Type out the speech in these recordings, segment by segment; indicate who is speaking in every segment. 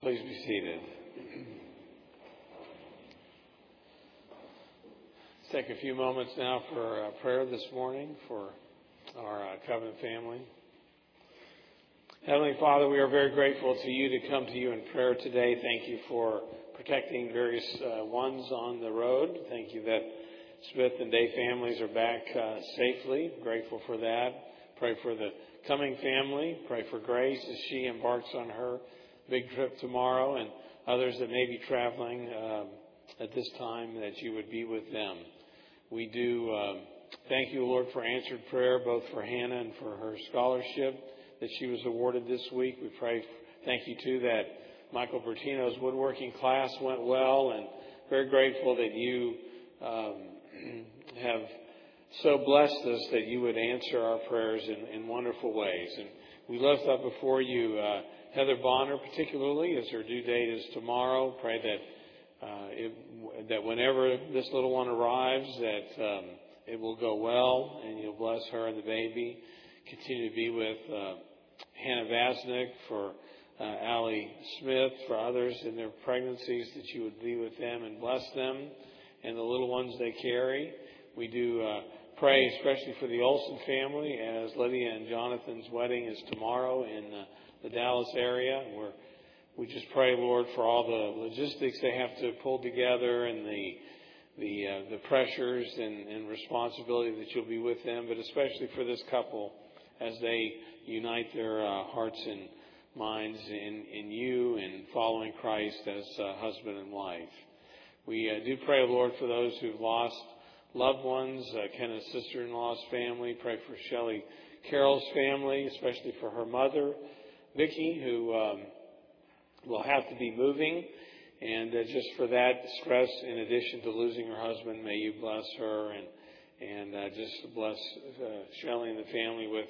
Speaker 1: Please be seated. Let's take a few moments now for prayer this morning for our Covenant family. Heavenly Father, we are very grateful to you to come to you in prayer today. Thank you for protecting various ones on the road. Thank you that Smith and Day families are back safely. Grateful for that. Pray for the Cumming family. Pray for Grace as she embarks on her big trip tomorrow, and others that may be traveling at this time, that you would be with them. We do thank you, Lord, for answered prayer, both for Hannah and for her scholarship that she was awarded this week. We pray, thank you too, that Michael Bertino's woodworking class went well, and very grateful that you have so blessed us that you would answer our prayers in wonderful ways. And we lift up before you Heather Bonner, particularly, as her due date is tomorrow. Pray that whenever this little one arrives, that it will go well, and you'll bless her and the baby. Continue to be with Hannah Vasnick, for Allie Smith, for others in their pregnancies, that you would be with them and bless them and the little ones they carry. We do pray especially for the Olson family, as Lydia and Jonathan's wedding is tomorrow in the Dallas area, where we just pray, Lord, for all the logistics they have to pull together and the pressures and responsibility, that you'll be with them, but especially for this couple as they unite their hearts and minds in you and following Christ as husband and wife. We do pray, Lord, for those who've lost loved ones, Kenneth's sister-in-law's family. Pray for Shelley Carroll's family, especially for her mother, Vicki, who will have to be moving. And just for that stress, in addition to losing her husband, may you bless her and just bless Shelley and the family with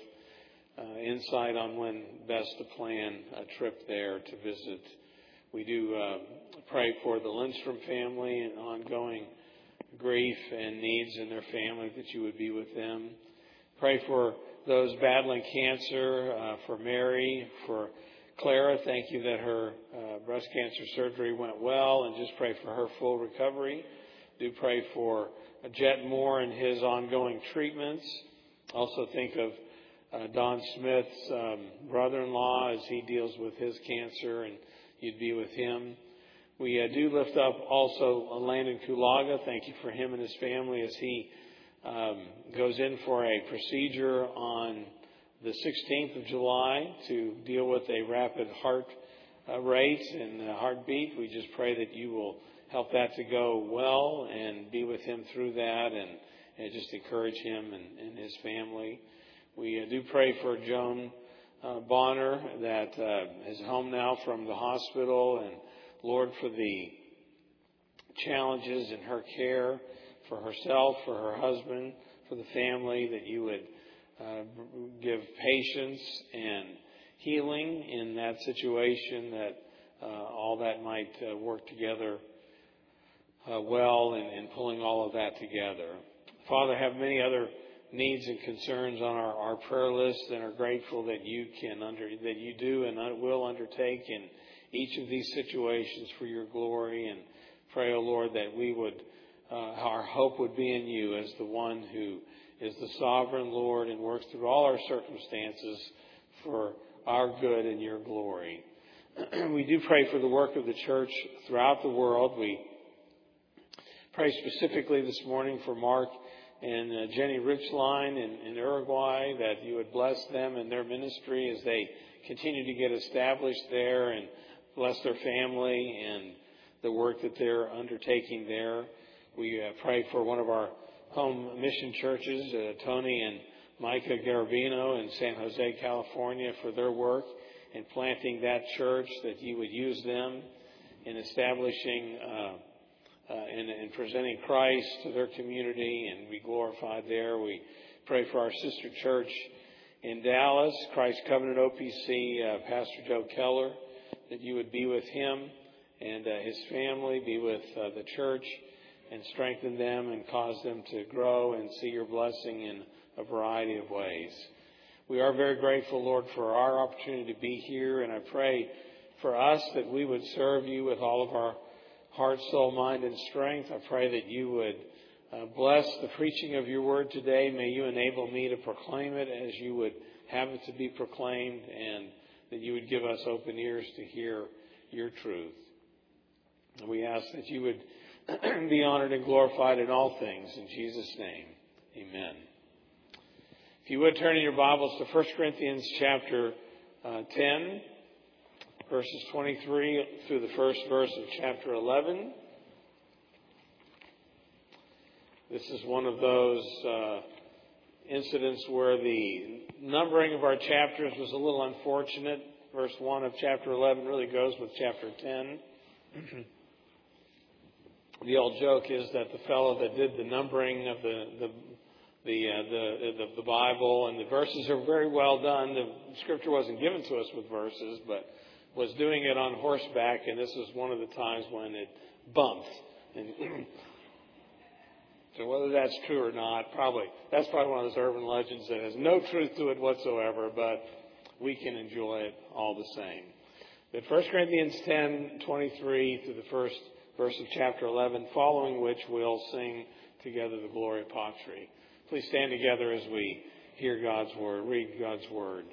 Speaker 1: insight on when best to plan a trip there to visit. We do pray for the Lindstrom family and ongoing grief and needs in their family, that you would be with them. Pray for those battling cancer, for Mary, for Clara. Thank you that her breast cancer surgery went well, and just pray for her full recovery. Do pray for Jet Moore and his ongoing treatments. Also think of Don Smith's brother-in-law as he deals with his cancer, and you'd be with him. We do lift up also Landon Kulaga. Thank you for him and his family as he goes in for a procedure on the 16th of July to deal with a rapid heart rate and heartbeat. We just pray that you will help that to go well and be with him through that, and just encourage him and his family. We do pray for Joan Bonner, that is home now from the hospital, and Lord, for the challenges in her care, for herself, for her husband, for the family, that you would give patience and healing in that situation, that all that might work together well, and pulling all of that together. Father, have many other needs and concerns on our prayer list, and are grateful that you do and will undertake in each of these situations for your glory. And pray, O Lord, that we would, our hope would be in you as the one who is the sovereign Lord and works through all our circumstances for our good and your glory. We do pray for the work of the church throughout the world. We pray specifically this morning for Mark and Jenny Richline in Uruguay, that you would bless them and their ministry as they continue to get established there, and bless their family and the work that they're undertaking there. We pray for one of our home mission churches, Tony and Micah Garabino in San Jose, California, for their work in planting that church, that you would use them in establishing and presenting Christ to their community and be glorified there. We pray for our sister church in Dallas, Christ Covenant OPC, Pastor Joe Keller, that you would be with him and his family, be with the church, and strengthen them and cause them to grow and see your blessing in a variety of ways. We are very grateful, Lord, for our opportunity to be here, and I pray for us, that we would serve you with all of our heart, soul, mind, and strength. I pray that you would bless the preaching of your word today. May you enable me to proclaim it as you would have it to be proclaimed, and that you would give us open ears to hear your truth. And we ask that you would be honored and glorified in all things. In Jesus' name, amen. If you would turn in your Bibles to 1 Corinthians chapter 10, verses 23 through the first verse of chapter 11. This is one of those incidents where the numbering of our chapters was a little unfortunate. Verse 1 of chapter 11 really goes with chapter 10. The old joke is that the fellow that did the numbering of the Bible and the verses are very well done. The scripture wasn't given to us with verses, but was doing it on horseback, and this was one of the times when it bumped. And so whether that's true or not, that's probably one of those urban legends that has no truth to it whatsoever, but we can enjoy it all the same. But 1 Corinthians 10:23 through the first verse of chapter 11, following which we'll sing together the Gloria Patri. Please stand together as we hear God's word, read God's word.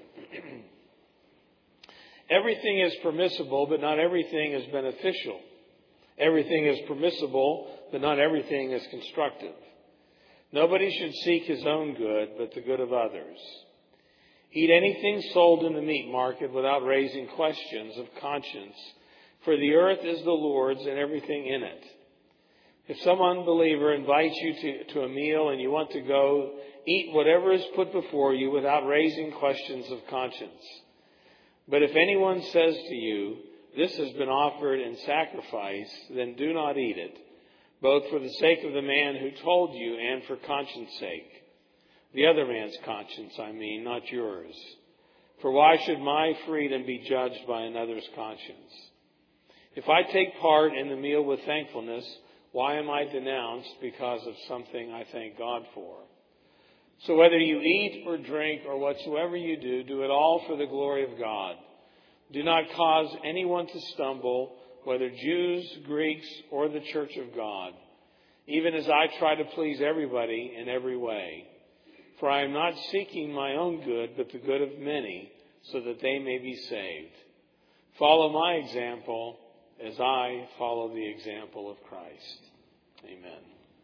Speaker 1: Everything is permissible, but not everything is beneficial. Everything is permissible, but not everything is constructive. Nobody should seek his own good, but the good of others. Eat anything sold in the meat market without raising questions of conscience, for the earth is the Lord's and everything in it. If some unbeliever invites you to a meal and you want to go, eat whatever is put before you without raising questions of conscience. But if anyone says to you, this has been offered in sacrifice, then do not eat it, both for the sake of the man who told you and for conscience sake. The other man's conscience, not yours. For why should my freedom be judged by another's conscience? If I take part in the meal with thankfulness, why am I denounced because of something I thank God for? So whether you eat or drink or whatsoever you do, do it all for the glory of God. Do not cause anyone to stumble, whether Jews, Greeks, or the church of God, even as I try to please everybody in every way. For I am not seeking my own good, but the good of many, so that they may be saved. Follow my example as I follow the example of Christ. Amen.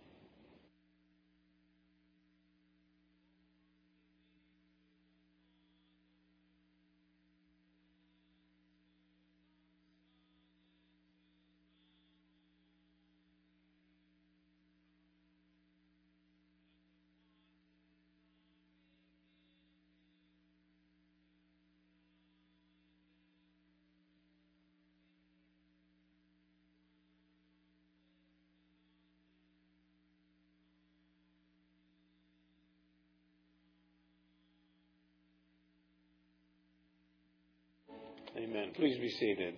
Speaker 1: Amen. Please be seated.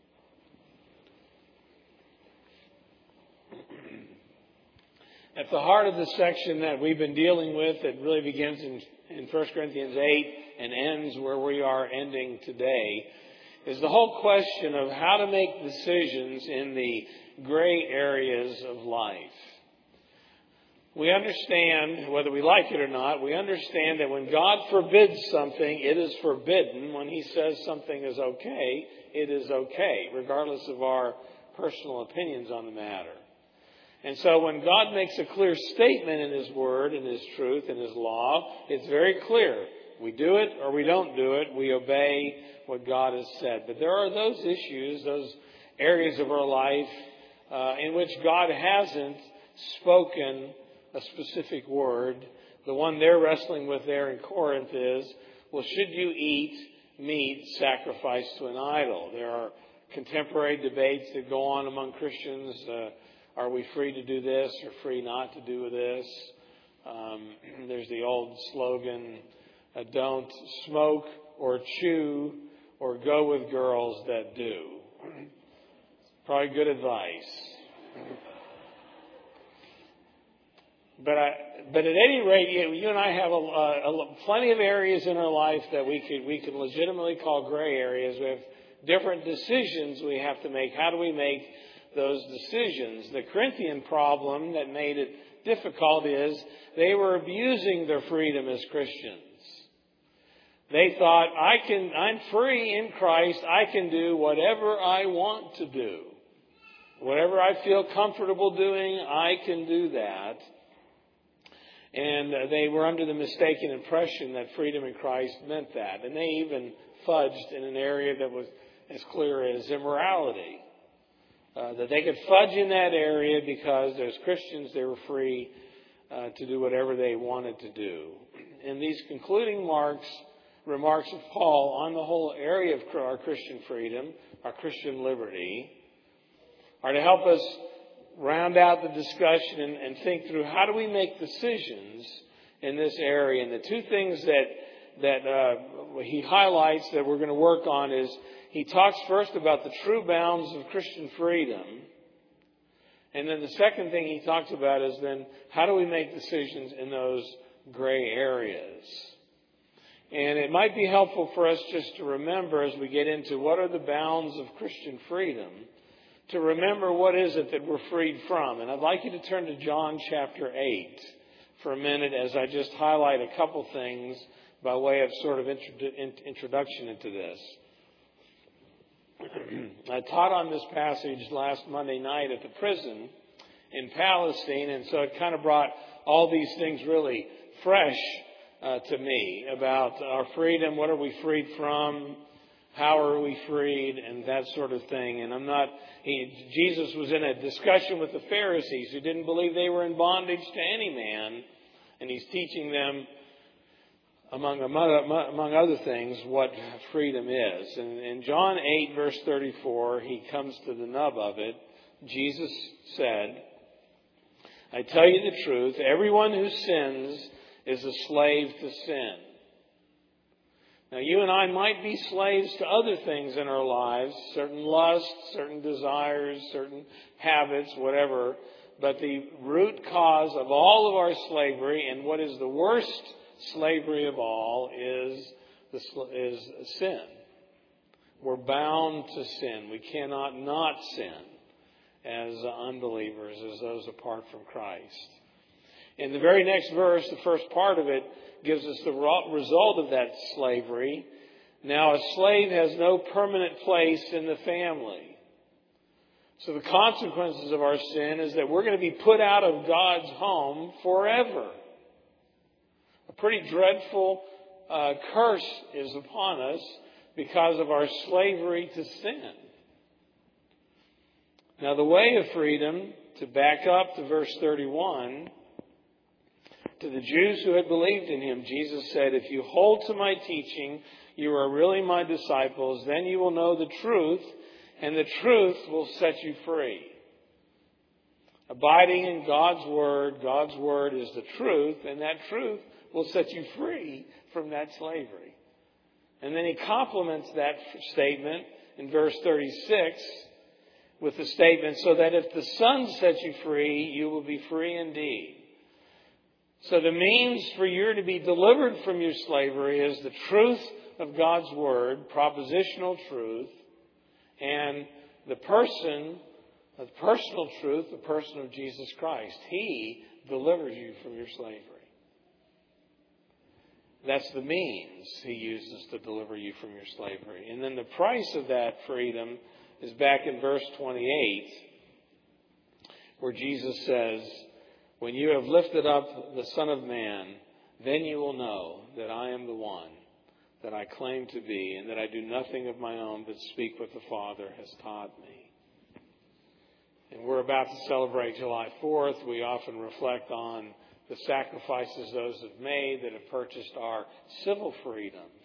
Speaker 1: At the heart of the section that we've been dealing with, it really begins in 1 Corinthians 8 and ends where we are ending today, is the whole question of how to make decisions in the gray areas of life. We understand, whether we like it or not, we understand that when God forbids something, it is forbidden. When He says something is okay, it is okay, regardless of our personal opinions on the matter. And so when God makes a clear statement in His Word, in His truth, in His law, it's very clear. We do it or we don't do it. We obey what God has said. But there are those issues, those areas of our life in which God hasn't spoken a specific word. The one they're wrestling with there in Corinth is, well, should you eat meat sacrificed to an idol? There are contemporary debates that go on among Christians. Are we free to do this or free not to do this? There's the old slogan, don't smoke or chew or go with girls that do. Probably good advice. But at any rate, you and I have plenty of areas in our life that we could legitimately call gray areas. We have different decisions we have to make. How do we make those decisions? The Corinthian problem that made it difficult is they were abusing their freedom as Christians. They thought, I'm free in Christ. I can do whatever I want to do. Whatever I feel comfortable doing, I can do that. And they were under the mistaken impression that freedom in Christ meant that. And they even fudged in an area that was as clear as immorality. That they could fudge in that area because as Christians they were free to do whatever they wanted to do. And these concluding remarks of Paul on the whole area of our Christian freedom, our Christian liberty, are to help us round out the discussion and think through how do we make decisions in this area. And the two things that he highlights that we're going to work on is he talks first about the true bounds of Christian freedom. And then the second thing he talks about is then how do we make decisions in those gray areas. And it might be helpful for us just to remember as we get into what are the bounds of Christian freedom, to remember what is it that we're freed from. And I'd like you to turn to John chapter 8 for a minute as I just highlight a couple things by way of sort of introduction into this. I taught on this passage last Monday night at the prison in Palestine, and so it kind of brought all these things really fresh to me about our freedom, what are we freed from, how are we freed, and that sort of thing. And Jesus was in a discussion with the Pharisees who didn't believe they were in bondage to any man, and he's teaching them, among other things, what freedom is. And in John 8, verse 34, he comes to the nub of it. Jesus said, I tell you the truth, everyone who sins is a slave to sin. Now, you and I might be slaves to other things in our lives, certain lusts, certain desires, certain habits, whatever. But the root cause of all of our slavery, and what is the worst slavery of all, is sin. We're bound to sin. We cannot not sin as unbelievers, as those apart from Christ. In the very next verse, the first part of it gives us the result of that slavery. Now, a slave has no permanent place in the family. So the consequences of our sin is that we're going to be put out of God's home forever. A pretty dreadful curse is upon us because of our slavery to sin. Now, the way of freedom, to back up to verse 31, to the Jews who had believed in him, Jesus said, if you hold to my teaching, you are really my disciples, then you will know the truth, and the truth will set you free. Abiding in God's Word is the truth, and that truth will set you free from that slavery. And then he complements that statement in verse 36 with the statement, so that if the Son sets you free, you will be free indeed. So the means for you to be delivered from your slavery is the truth of God's Word, propositional truth, and the personal truth, the person of Jesus Christ. He delivers you from your slavery. That's the means he uses to deliver you from your slavery. And then the price of that freedom is back in verse 28, where Jesus says, when you have lifted up the Son of Man, then you will know that I am the one that I claim to be, and that I do nothing of my own, but speak what the Father has taught me. And we're about to celebrate July 4th. We often reflect on the sacrifices those have made that have purchased our civil freedoms.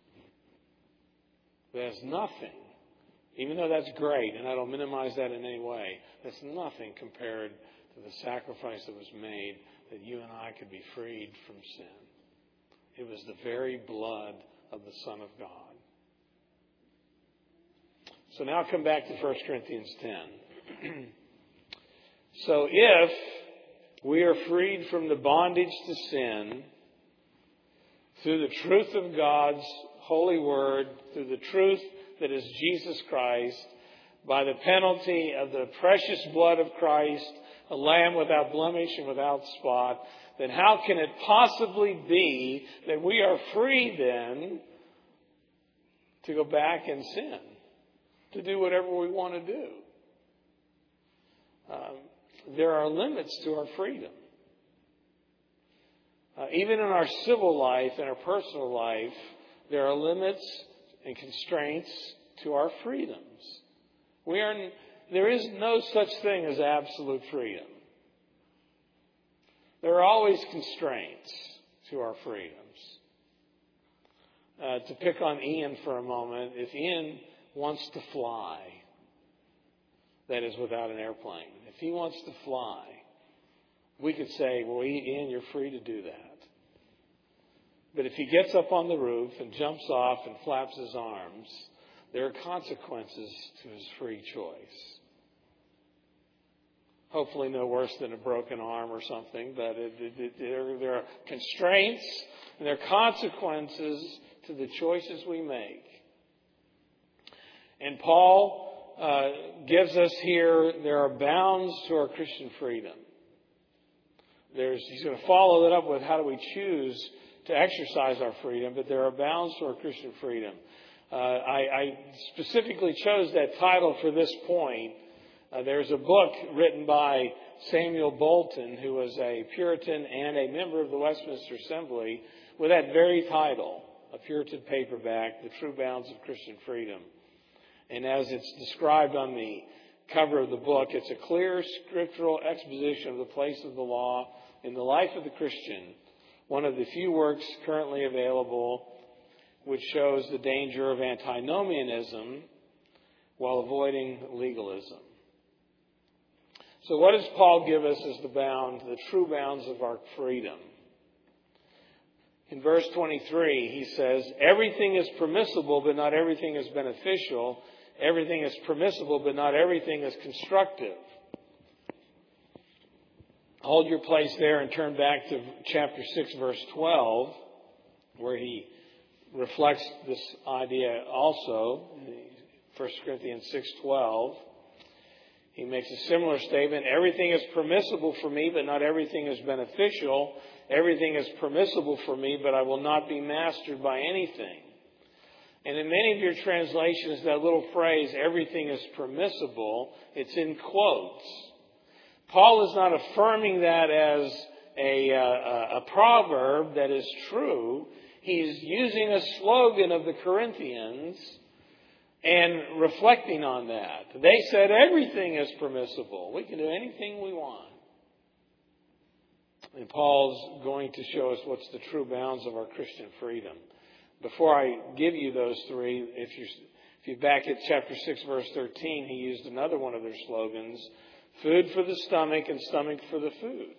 Speaker 1: There's nothing, even though that's great, and I don't minimize that in any way, that's nothing compared to the sacrifice that was made that you and I could be freed from sin. It was the very blood of the Son of God. So now come back to 1 Corinthians 10. So if we are freed from the bondage to sin through the truth of God's holy word, through the truth that is Jesus Christ, by the penalty of the precious blood of Christ, a lamb without blemish and without spot, then how can it possibly be that we are free then to go back and sin, to do whatever we want to do? There are limits to our freedom. Even in our civil life and our personal life, there are limits and constraints to our freedoms. There is no such thing as absolute freedom. There are always constraints to our freedoms. To pick on Ian for a moment, if Ian wants to fly, that is without an airplane, if he wants to fly, we could say, well, Ian, you're free to do that. But if he gets up on the roof and jumps off and flaps his arms, there are consequences to his free choice. Hopefully no worse than a broken arm or something, but there are constraints and there are consequences to the choices we make. And Paul gives us here, there are bounds to our Christian freedom. He's going to follow it up with how do we choose to exercise our freedom, but there are bounds to our Christian freedom. I specifically chose that title for this point. There's a book written by Samuel Bolton, who was a Puritan and a member of the Westminster Assembly, with that very title, a Puritan paperback, The True Bounds of Christian Freedom. And as it's described on the cover of the book, it's a clear scriptural exposition of the place of the law in the life of the Christian, one of the few works currently available which shows the danger of antinomianism while avoiding legalism. So what does Paul give us as the true bounds of our freedom? In verse 23, he says, everything is permissible, but not everything is beneficial. Everything is permissible, but not everything is constructive. Hold your place there and turn back to chapter 6, verse 12, where he reflects this idea also. 1 Corinthians 6:12. He makes a similar statement. Everything is permissible for me, but not everything is beneficial. Everything is permissible for me, but I will not be mastered by anything. And in many of your translations, that little phrase, everything is permissible, it's in quotes. Paul is not affirming that as a proverb that is true. He's using a slogan of the Corinthians and reflecting on that. They said everything is permissible. We can do anything we want. And Paul's going to show us what's the true bounds of our Christian freedom. Before I give you those three, if you back at chapter 6, verse 13, he used another one of their slogans, food for the stomach and stomach for the food.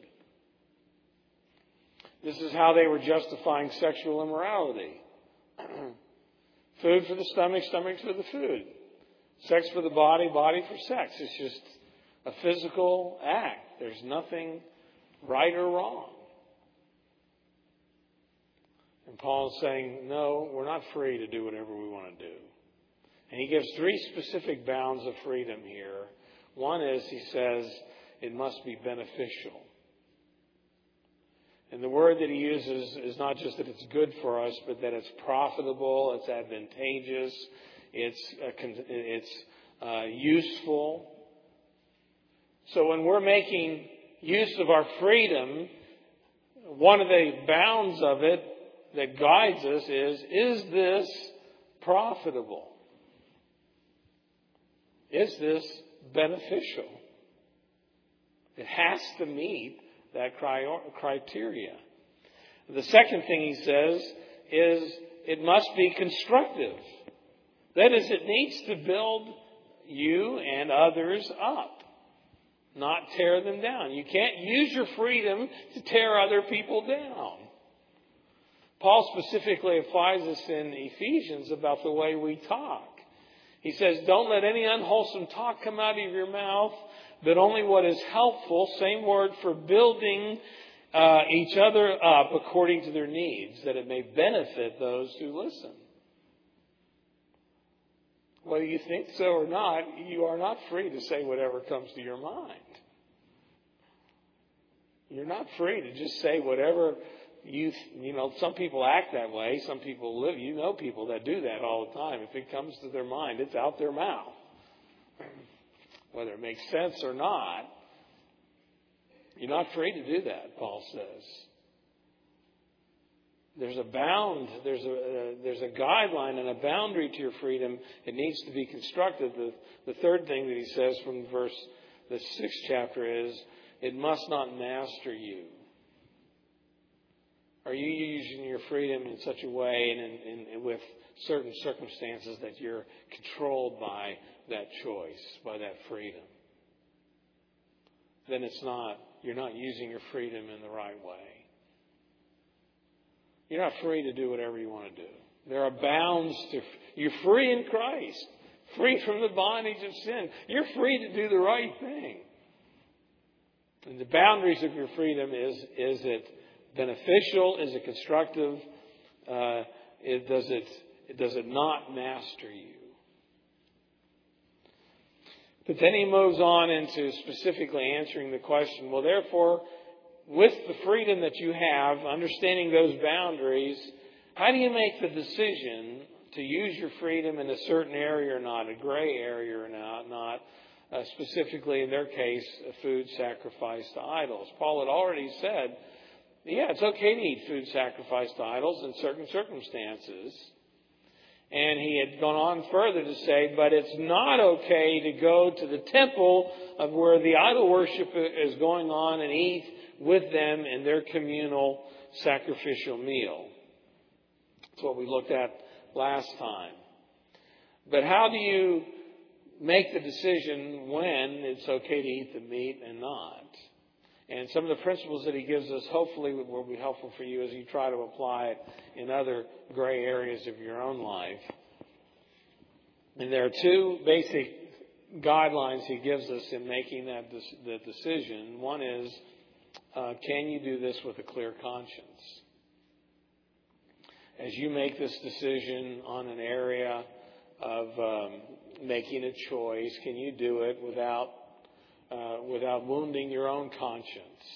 Speaker 1: This is how they were justifying sexual immorality. Food for the stomach, stomach for the food. Sex for the body, body for sex. It's just a physical act. There's nothing right or wrong. And Paul's saying, no, we're not free to do whatever we want to do. And he gives three specific bounds of freedom here. One is, he says, it must be beneficial. And the word that he uses is not just that it's good for us, but that it's profitable, it's advantageous, it's useful. So when we're making use of our freedom, one of the bounds of it that guides us is this profitable? Is this beneficial? It has to meet that criteria. The second thing he says is it must be constructive. That is, it needs to build you and others up, not tear them down. You can't use your freedom to tear other people down. Paul specifically applies this in Ephesians about the way we talk. He says, don't let any unwholesome talk come out of your mouth, but only what is helpful, same word for building each other up according to their needs, that it may benefit those who listen. whether you think so or not, you are not free to say whatever comes to your mind. You're not free to just say whatever some people act that way. Some people live, people that do that all the time. If it comes to their mind, it's out their mouth. Whether it makes sense or not, you're not free to do that, Paul says. There's a bound, there's a guideline and a boundary to your freedom. It needs to be constructed. The third thing that he says from the 6th chapter is, it must not master you. Are you using your freedom in such a way and with certain circumstances that you're controlled by that choice, by that freedom? Then you're not using your freedom in the right way. You're not free to do whatever you want to do. There are bounds you're free in Christ, free from the bondage of sin. You're free to do the right thing. And the boundaries of your freedom is it beneficial? Is it constructive? Does it not master you? But then he moves on into specifically answering the question, well, therefore, with the freedom that you have, understanding those boundaries, how do you make the decision to use your freedom in a certain area or not, a gray area or not, specifically in their case, a food sacrificed to idols? Paul had already said, yeah, it's okay to eat food sacrificed to idols in certain circumstances. And he had gone on further to say, but it's not okay to go to the temple of where the idol worship is going on and eat with them in their communal sacrificial meal. That's what we looked at last time. But how do you make the decision when it's okay to eat the meat and not? And some of the principles that he gives us hopefully will be helpful for you as you try to apply it in other gray areas of your own life. And there are two basic guidelines he gives us in making that decision. One is, can you do this with a clear conscience? As you make this decision on an area of making a choice, can you do it without wounding your own conscience?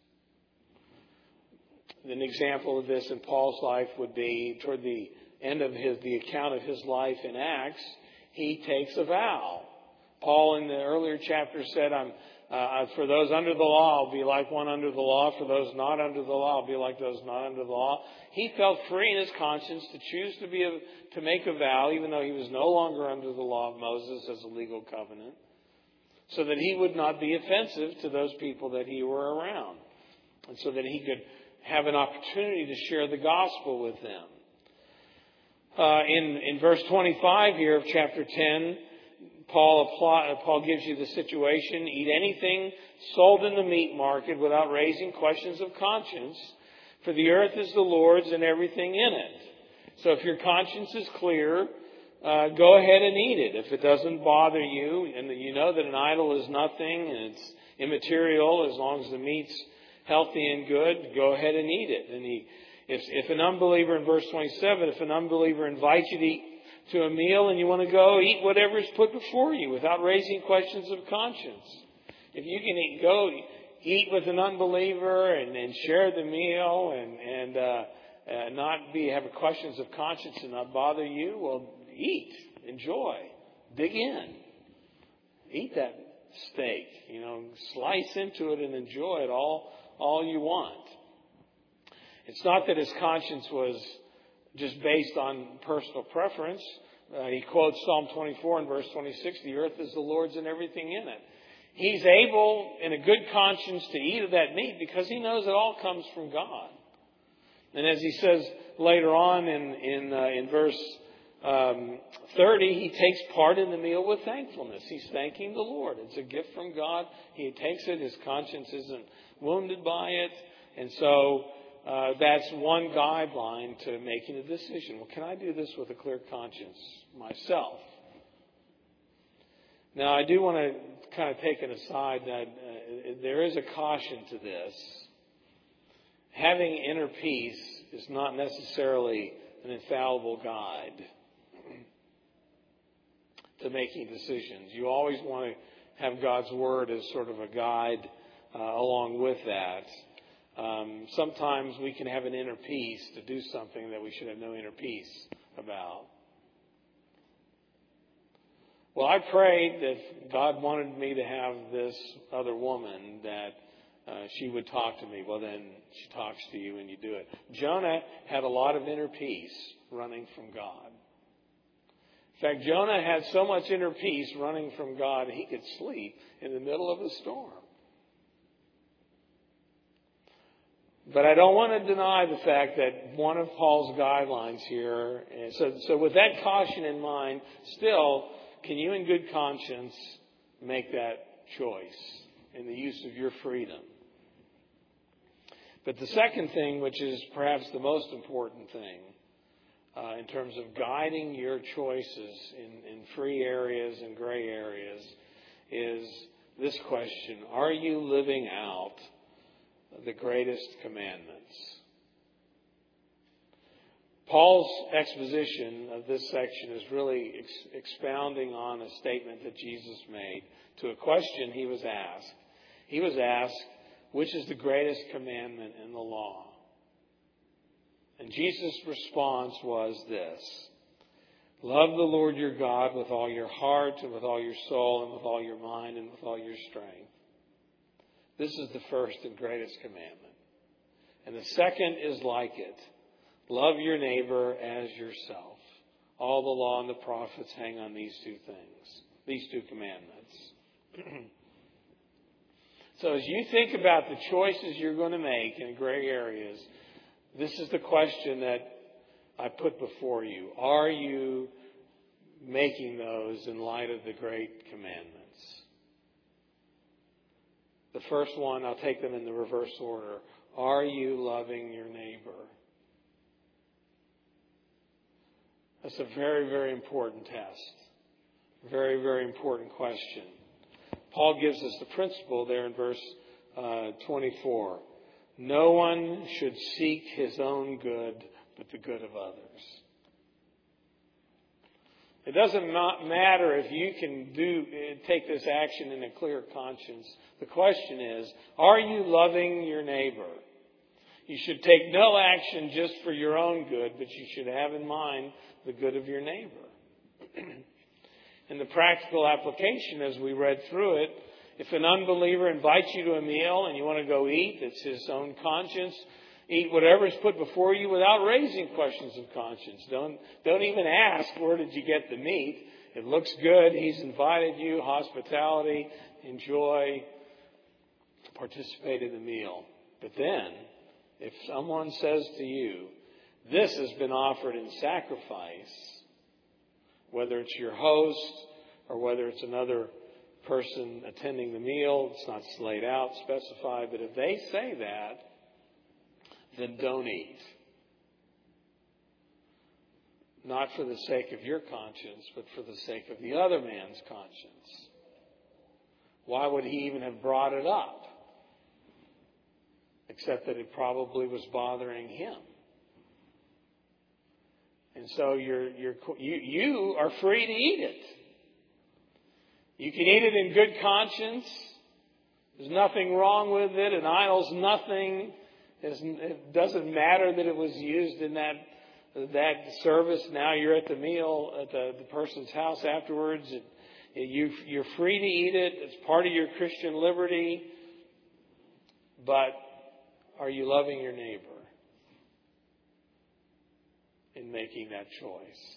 Speaker 1: An example of this in Paul's life would be toward the end of the account of his life in Acts, he takes a vow. Paul in the earlier chapter said, for those under the law, I'll be like one under the law. For those not under the law, I'll be like those not under the law. He felt free in his conscience to choose to make a vow, even though he was no longer under the law of Moses as a legal covenant, so that he would not be offensive to those people that he were around, and so that he could have an opportunity to share the gospel with them. In verse 25 here of chapter 10, Paul gives you the situation. Eat anything sold in the meat market without raising questions of conscience, for the earth is the Lord's and everything in it. So if your conscience is clear, go ahead and eat it. If it doesn't bother you, and you know that an idol is nothing and it's immaterial as long as the meat's healthy and good, go ahead and eat it. And if an unbeliever, in verse 27, if an unbeliever invites you to a meal and you want to go, eat whatever is put before you without raising questions of conscience. If you can go eat with an unbeliever and share the meal and not have questions of conscience and not bother you, well, eat, enjoy, dig in, eat that steak, slice into it and enjoy it all you want. It's not that his conscience was just based on personal preference. He quotes Psalm 24 and verse 26, the earth is the Lord's and everything in it. He's able, in a good conscience, to eat of that meat because he knows it all comes from God. And as he says later on in verse 30, he takes part in the meal with thankfulness. He's thanking the Lord. It's a gift from God. He takes it. His conscience isn't wounded by it. And so that's one guideline to making a decision. Well, can I do this with a clear conscience myself? Now, I do want to kind of take an aside that there is a caution to this. Having inner peace is not necessarily an infallible guide. to making decisions. You always want to have God's Word as sort of a guide along with that. Sometimes we can have an inner peace to do something that we should have no inner peace about. Well, I prayed that God wanted me to have this other woman, that she would talk to me. Well, then she talks to you and you do it. Jonah had a lot of inner peace running from God. In fact, Jonah had so much inner peace running from God, he could sleep in the middle of a storm. But I don't want to deny the fact that one of Paul's guidelines here, so with that caution in mind, still, can you in good conscience make that choice in the use of your freedom? But the second thing, which is perhaps the most important thing, in terms of guiding your choices in free areas and gray areas, is this question: are you living out the greatest commandments? Paul's exposition of this section is really expounding on a statement that Jesus made to a question he was asked. He was asked, which is the greatest commandment in the law? And Jesus' response was this: love the Lord your God with all your heart and with all your soul and with all your mind and with all your strength. This is the first and greatest commandment. And the second is like it: love your neighbor as yourself. All the law and the prophets hang on these two things, these two commandments. So as you think about the choices you're going to make in gray areas, this is the question that I put before you. Are you making those in light of the great commandments? The first one, I'll take them in the reverse order. Are you loving your neighbor? That's a very, very important test. Very, very important question. Paul gives us the principle there in verse 24. No one should seek his own good, but the good of others. It doesn't matter if you can take this action in a clear conscience. The question is, are you loving your neighbor? You should take no action just for your own good, but you should have in mind the good of your neighbor. In the practical application, as we read through it, if an unbeliever invites you to a meal and you want to go eat, it's his own conscience. Eat whatever is put before you without raising questions of conscience. Don't even ask, where did you get the meat? It looks good. He's invited you. Hospitality. Enjoy. Participate in the meal. But then, if someone says to you, this has been offered in sacrifice, whether it's your host or whether it's another person attending the meal, it's not laid out, specified, but if they say that, then don't eat. Not for the sake of your conscience, but for the sake of the other man's conscience. Why would he even have brought it up? Except that it probably was bothering him. And so you are free to eat it. You can eat it in good conscience. There's nothing wrong with it. An idol's nothing. It doesn't matter that it was used in that service. Now you're at the meal at the person's house afterwards. You're free to eat it. It's part of your Christian liberty. But are you loving your neighbor in making that choice?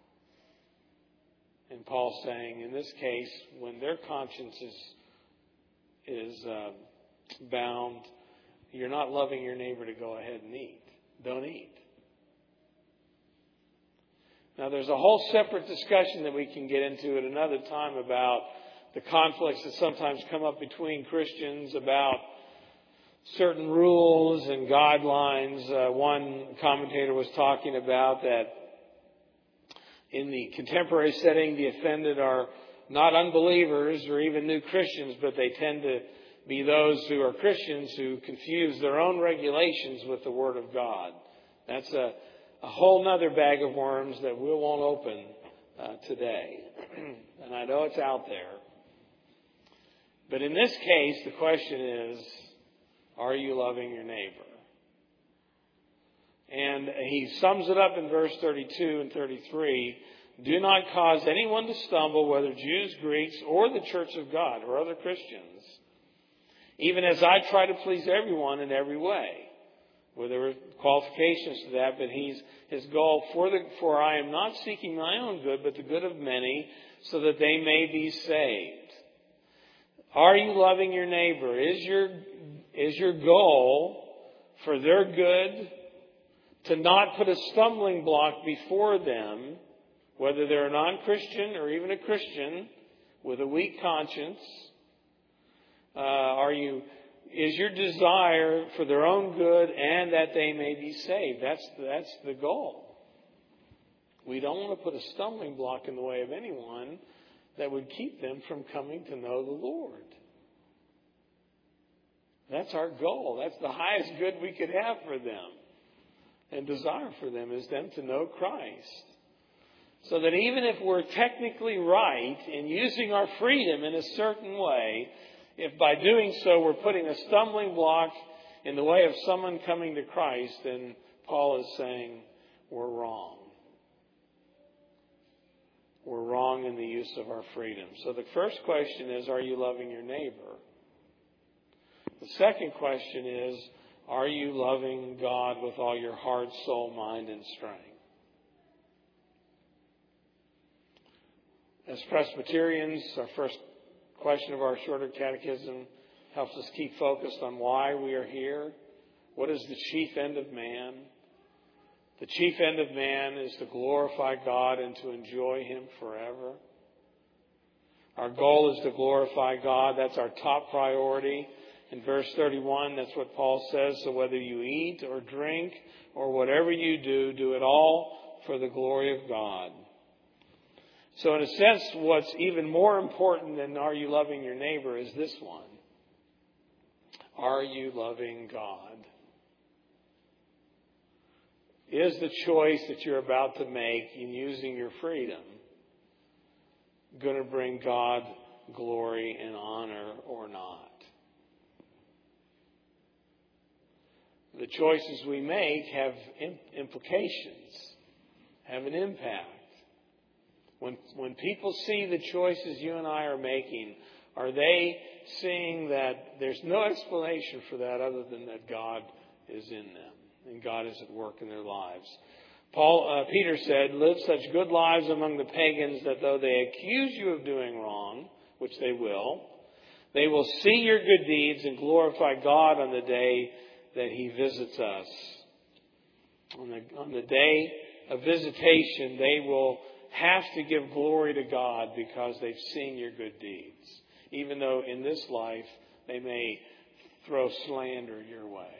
Speaker 1: And Paul's saying, in this case, when their conscience is bound, you're not loving your neighbor to go ahead and eat. Don't eat. Now, there's a whole separate discussion that we can get into at another time about the conflicts that sometimes come up between Christians about certain rules and guidelines. One commentator was talking about that in the contemporary setting, the offended are not unbelievers or even new Christians, but they tend to be those who are Christians who confuse their own regulations with the Word of God. That's a whole other bag of worms that we won't open today. And I know it's out there. But in this case, the question is, are you loving your neighbor? And he sums it up in verse 32 and 33. Do not cause anyone to stumble, whether Jews, Greeks, or the church of God, or other Christians, even as I try to please everyone in every way. Well, there were qualifications to that, but his goal, for I am not seeking my own good, but the good of many, so that they may be saved. Are you loving your neighbor? Is your goal for their good to not put a stumbling block before them, whether they're a non-Christian or even a Christian with a weak conscience? Is your desire for their own good and that they may be saved? That's the goal. We don't want to put a stumbling block in the way of anyone that would keep them from coming to know the Lord. That's our goal. That's the highest good we could have for them and desire for them, is them to know Christ. So that even if we're technically right in using our freedom in a certain way, if by doing so we're putting a stumbling block in the way of someone coming to Christ, then Paul is saying we're wrong. We're wrong in the use of our freedom. So the first question is, are you loving your neighbor? The second question is, are you loving God with all your heart, soul, mind, and strength? As Presbyterians, our first question of our shorter catechism helps us keep focused on why we are here. What is the chief end of man? The chief end of man is to glorify God and to enjoy Him forever. Our goal is to glorify God. That's our top priority. In verse 31, that's what Paul says. So whether you eat or drink or whatever you do, do it all for the glory of God. So in a sense, what's even more important than are you loving your neighbor is this one. Are you loving God? Is the choice that you're about to make in using your freedom going to bring God glory and honor or not? The choices we make have implications, have an impact. When people see the choices you and I are making, are they seeing that there's no explanation for that other than that God is in them and God is at work in their lives? Peter said, live such good lives among the pagans that though they accuse you of doing wrong, which they will see your good deeds and glorify God on the day that He visits us. On the day of visitation, they will have to give glory to God because they've seen your good deeds, even though in this life they may throw slander your way.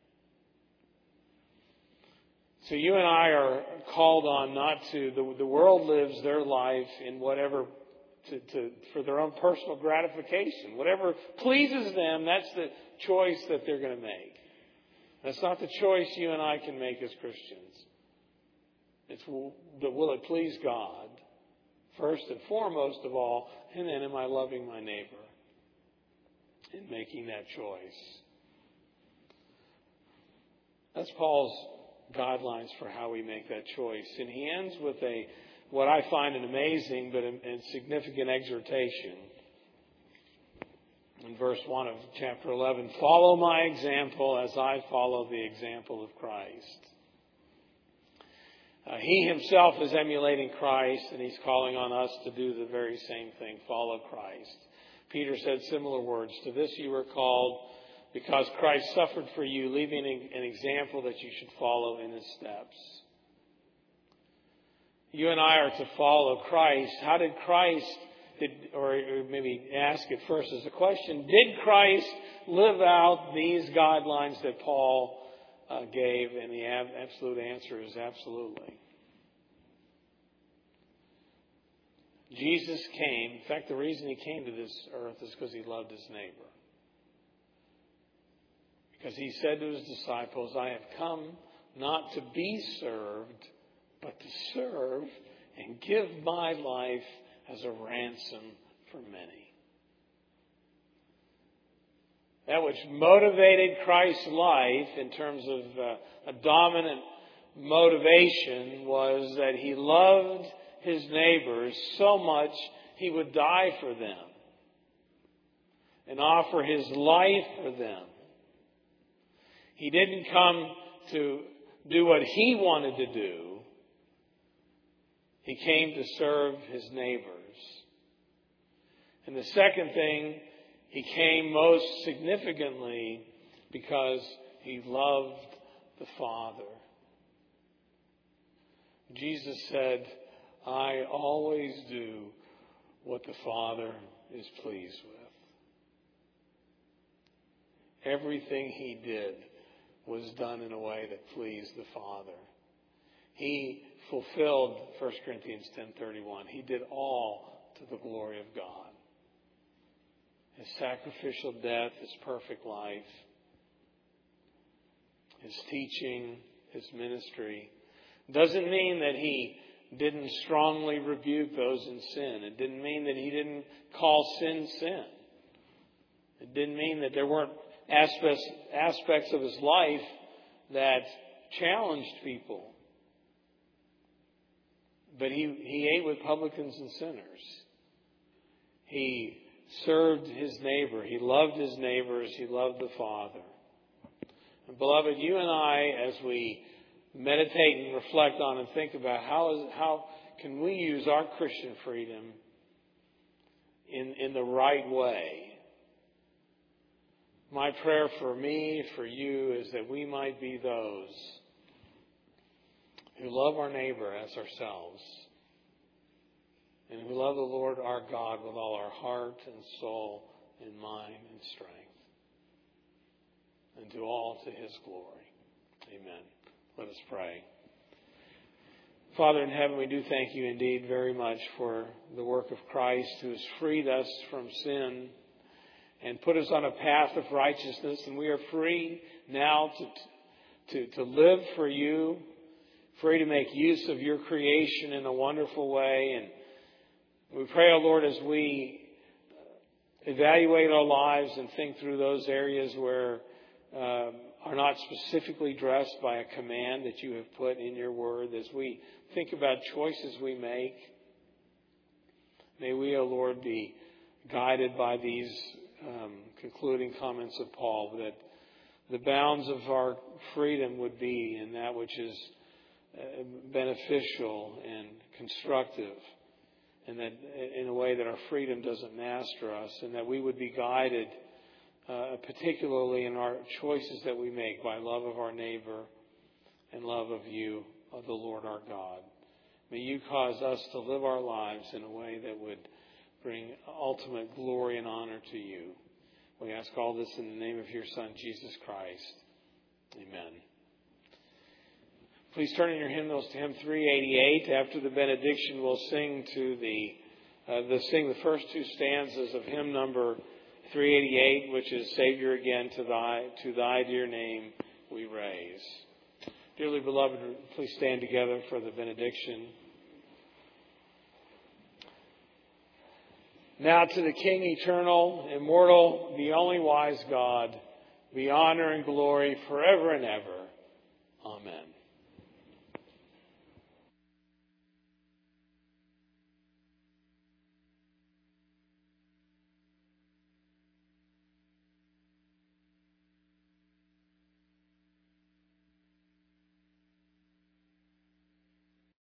Speaker 1: So you and I are called on not to, the world lives their life in whatever, for their own personal gratification. Whatever pleases them, that's the choice that they're going to make. That's not the choice you and I can make as Christians. It's, but will it please God? First and foremost of all, and then am I loving my neighbor in making that choice? That's Paul's guidelines for how we make that choice. And he ends with what I find an amazing but a significant exhortation. In verse 1 of chapter 11, follow my example as I follow the example of Christ. He himself is emulating Christ, and he's calling on us to do the very same thing, follow Christ. Peter said similar words, to this you were called because Christ suffered for you, leaving an example that you should follow in his steps. You and I are to follow Christ. How did Christ, or maybe ask it first as a question, did Christ live out these guidelines that Paul gave? And the absolute answer is absolutely. Jesus came. In fact, the reason he came to this earth is because he loved his neighbor. Because he said to his disciples, I have come not to be served, but to serve and give my life as a ransom for many. That which motivated Christ's life in terms of a dominant motivation was that he loved his neighbors so much he would die for them and offer his life for them. He didn't come to do what he wanted to do. He came to serve his neighbors. And the second thing, he came most significantly because he loved the Father. Jesus said, I always do what the Father is pleased with. Everything he did was done in a way that pleased the Father. He fulfilled 1 Corinthians 10:31. He did all to the glory of God. His sacrificial death, his perfect life, his teaching, his ministry. Doesn't mean that he didn't strongly rebuke those in sin. It didn't mean that he didn't call sin, sin. It didn't mean that there weren't aspects of his life that challenged people. But he ate with publicans and sinners. He served his neighbor. He loved his neighbors. He loved the Father. And beloved, you and I, as we meditate and reflect on and think about how can we use our Christian freedom in the right way. My prayer for me, for you, is that we might be those who love our neighbor as ourselves and who love the Lord our God with all our heart and soul and mind and strength, and do all to his glory. Amen. Let us pray. Father in heaven, we do thank you indeed very much for the work of Christ, who has freed us from sin and put us on a path of righteousness, and we are free now to live for you, free to make use of your creation in a wonderful way. And we pray, O Lord, as we evaluate our lives and think through those areas where are not specifically addressed by a command that you have put in your word, as we think about choices we make, may we, O Lord, be guided by these concluding comments of Paul, that the bounds of our freedom would be in that which is beneficial and constructive, and that in a way that our freedom doesn't master us, and that we would be guided particularly in our choices that we make by love of our neighbor and love of you, of the Lord our God. May you cause us to live our lives in a way that would bring ultimate glory and honor to you. We ask all this in the name of your Son, Jesus Christ. Amen. Please turn in your hymnals to hymn 388. After the benediction, we'll sing the first two stanzas of hymn number 388, which is Savior again, to thy dear name we raise. Dearly beloved, please stand together for the benediction. Now to the King eternal, immortal, the only wise God, be honor and glory forever and ever. Amen.